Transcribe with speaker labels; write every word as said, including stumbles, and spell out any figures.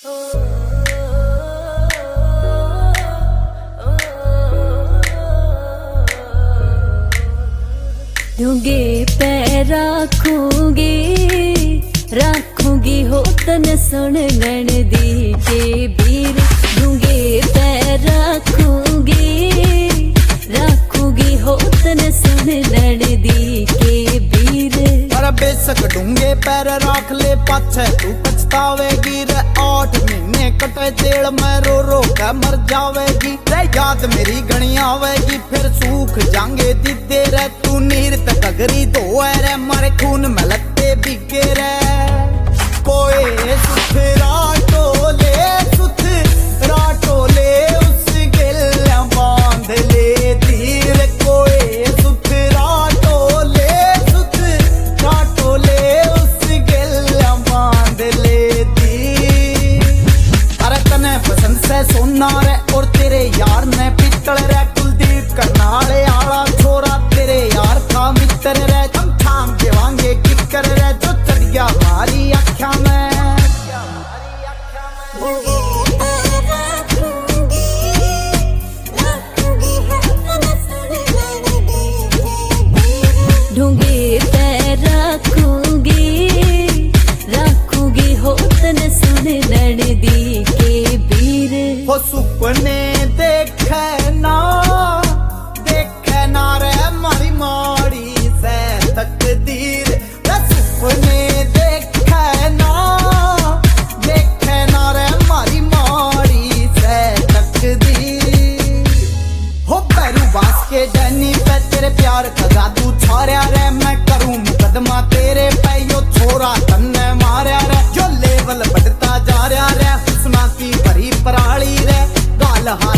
Speaker 1: दूंगे पैर रखूंगी रखूंगी हो तन सुन गण दी के बीर। दूंगे पैर रखूंगी रखूंगी हो तन सुन गण दी के बीर।
Speaker 2: अरे बेशक डूंगे पैर रख ले पाछे तू पछतावेगी रे। आठ महीने कटे जेल में रो रो के मर जावेगी रे। याद मेरी घनी आवेगी फिर सूख जाएंगे दीदे रे। तू नीर तक अगरी धो रे मारे खून में लत्ते बिके रे। कोई सुथरा टोले सुथरा टोले उस गिल्ला बांध ले धीर। कोई सुथरा टोले सुथरा टोले उस गिल्ला बांध ले धीर। अरे तने पसंद से सोना रे और तेरे यार ने पित्तल रे। कुलदीप करनाले आला छोरा तेरे यार का मित्र रे। हम थाम देवांगे किकर रे जो चढ़ गया हमारी आँखा में।
Speaker 1: ढूंगे पैर रखूंगी रखूंगी हो तन सुन लड़ दी के बीर।
Speaker 2: हो सुपने देखे ना देखे ना रे मारी माड़ी से तकदीर। सुपने देखे ना देखे ना रे मारी माड़ी से तकदीर। हो पैरू बास के डैनी पे तेरे प्यार का जादू छाया रे। मैं करूं मुकदमा तेरे पे यो छोरा तन्ने मारा रे। जो लेवल बढ़ता जा रहा रे हुस्ना की भरी पराली रे। गाल हाथ